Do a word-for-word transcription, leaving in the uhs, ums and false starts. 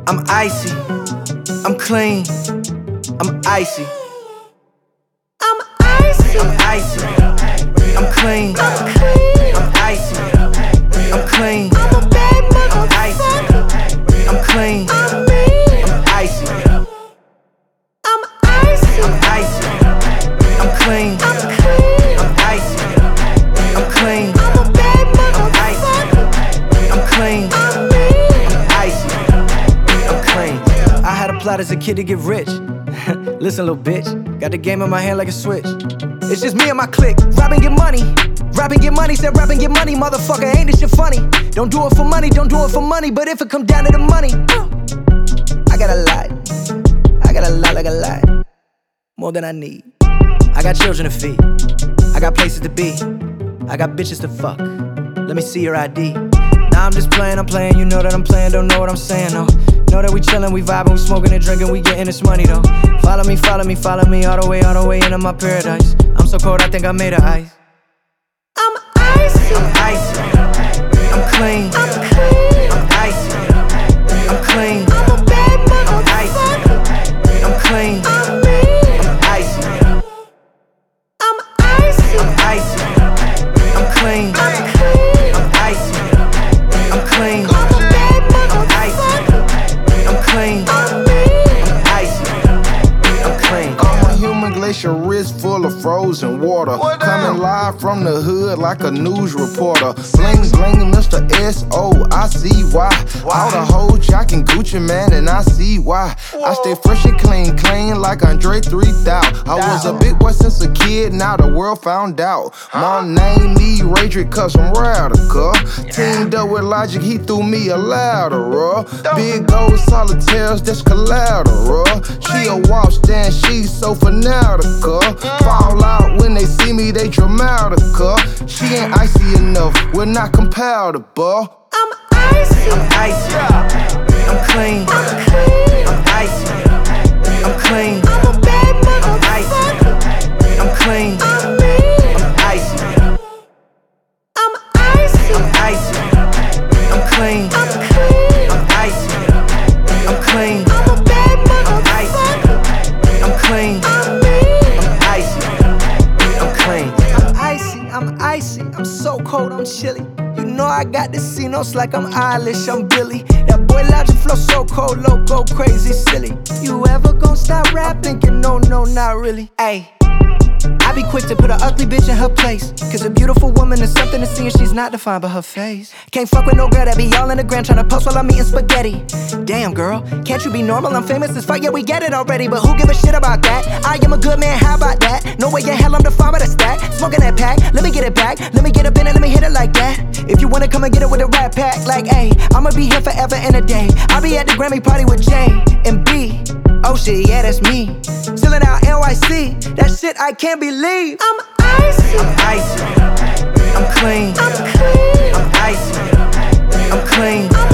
I'm icy, I'm clean, I'm icy. I'm icy, I'm icy, I'm clean, I'm clean, I'm icy, I'm clean, I'm a bad I'm icy, motherfucker. I'm clean, I'm mean, I'm icy, I'm icy, I'm icy, I'm clean, I'm clean, I'm icy, I'm clean, I'm a bad I'm icy, motherfucker. I'm clean, I'm mean, I'm icy, I'm clean. I had a plot as a kid to get rich. Listen, little bitch, got the game in my hand like a switch. It's just me and my clique, rap and get money. Rap and get money, said rap and get money. Motherfucker, ain't this shit funny? Don't do it for money, don't do it for money. But if it come down to the money, uh, I got a lot. I got a lot, like a lot. More than I need. I got children to feed. I got places to be. I got bitches to fuck. Let me see your I D. Nah, I'm just playing, I'm playing. You know that I'm playing, don't know what I'm saying, though. Know that we chillin', we vibing, we smoking and drinking, we getting this money, though. Follow me, follow me, follow me all the way, all the way into my paradise. I'm so cold, I think I made of ice. I'm icy, I'm icy, I'm clean, I'm clean, I'm icy, I'm clean, I'm a bad I'm icy, motherfucker. I'm clean, I'm mean, I'm icy, I'm icy, I'm icy, I'm clean, I'm clean, I'm icy, I'm clean, I'm a bad I'm icy, motherfucker. I'm clean, I'm mean, I'm icy, I'm clean. I'm a human glacier wrist full of frozen water. Coming live from the hood like a news reporter. Bling bling, Mister S O, I see why. All the hoes jocking Gucci, man, and I see why. I stay fresh and clean, clean like Andre three thousand. I was a big boy since a kid, now the world found out. Mom named me Radrick cause I'm radical. Teamed up with Logic, he threw me a lateral. Big gold solitaires, that's collateral. She a walk stand, she's so fanatical. Fall out when they see me, they dramatical. She ain't icy enough, we're not compatible. I'm icy, I'm icy, I'm clean, I'm clean, I'm icy, I'm clean, I'm a bad I'm icy, motherfucker. I'm clean, I'm mean, I'm icy, I'm icy, I'm icy, I'm clean, I'm clean, I'm icy, I'm clean, I'm a bad I'm icy, motherfucker. I'm clean, I'm mean, I'm icy, I'm clean. I'm icy, I'm icy, I'm so cold, I'm chilly. You know I got the C-notes like I'm Eilish, I'm Billy. That boy Logic flow so cold, loco, crazy, silly. You ever gon' stop rap thinking, no, no, not really. Ayy, I be quick to put an ugly bitch in her place. Cause a beautiful woman is something to see and she's not defined by her face. Can't fuck with no girl that be all in the gram tryna post while I'm eating spaghetti. Damn girl, can't you be normal? I'm famous as fuck, yeah we get it already. But who give a shit about that? I am a good man, how about that? No way in hell I'm defined by the stack. Smoking that pack, let me get it back. Let me get up in it, let me hit it like that. If you wanna come and get it with a rap pack, like ayy, I'ma be here forever and a day. I'll be at the Grammy party with J and B. Oh shit, yeah, that's me. Chillin' out N Y C, that shit I can't believe. I'm icy, I'm icy, I'm clean, I'm clean, I'm icy, I'm clean,